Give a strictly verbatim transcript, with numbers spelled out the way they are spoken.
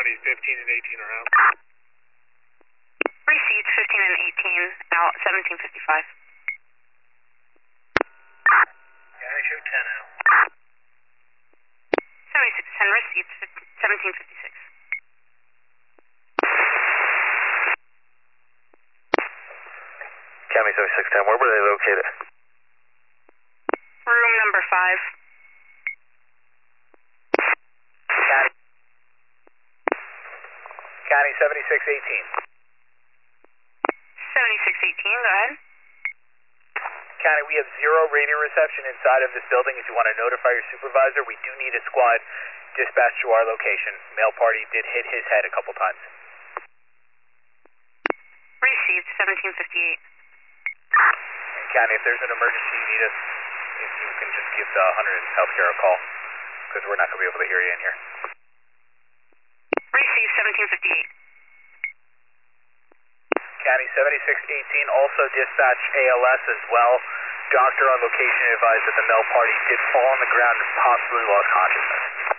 County fifteen and eighteen are out. Received fifteen and eighteen out, seventeen fifty-five. County show ten out. seventy-six ten received, seventeen fifty-six. County seventy-six ten, where were they located? Room number five. County. County seventy-six eighteen. seventy-six eighteen, go ahead. County, we have zero radio reception inside of this building. If you want to notify your supervisor, we do need a squad dispatched to our location. Male party did hit his head a couple times. Received seventeen fifty-eight. And County, if there's an emergency you need us, if you can just give the one hundred healthcare a call, because we're not going to be able to hear you in here. Received seventeen fifty-eight. County seventy-six eighteen also dispatched A L S as well. Doctor on location advised that the male party did fall on the ground and possibly lost consciousness.